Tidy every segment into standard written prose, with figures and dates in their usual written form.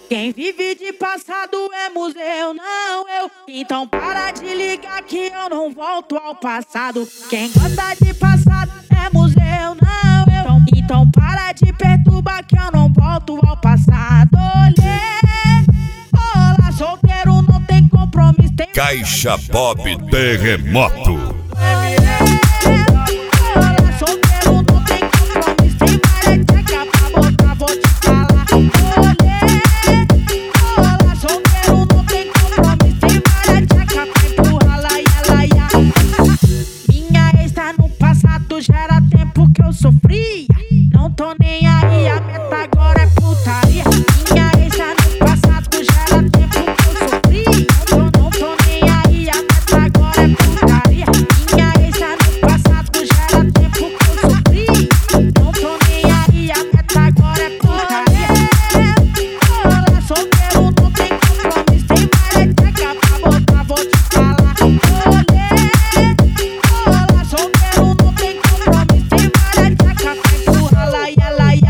Quem vive de passado é museu, não eu. Então para de ligar que eu não volto ao passado. Quem gosta de passado é museu, não eu. Então para de perturbar que eu não volto ao passado. Olá, solteiro, não tem compromisso. Tem Caixa Bob Terremoto. Já era tempo que eu sofria. Não tô nem aí, a meta agora é putaria. Minha ex tá no passado, já era tempo que eu sofria. Não tô nem aí, a meta agora é putaria. Minha ex tá no passado, já era tempo que eu sofria. Não tô nem aí, a meta agora é putaria. Olá, solteiro, não tem compromisso. Tem mais tcheca pra botar, vou te falar. Olá, solteiro, não tem compromisso. Tem mais tcheca pra empurrar lá, ia lá, ia.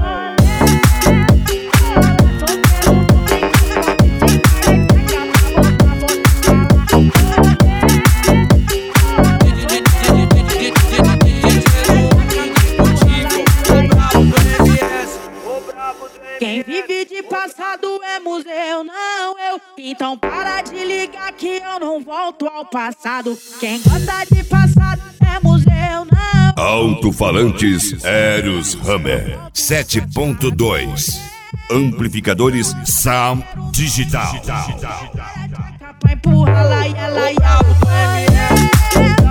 Quem vive de passado é museu, não eu. Então para de ligar que eu não volto ao passado. Quem gosta de passado é museu, não. Alto-falantes Eros Hammer 7.2. Amplificadores Sound Digital. Pra empurrar lá, ia lá, ia.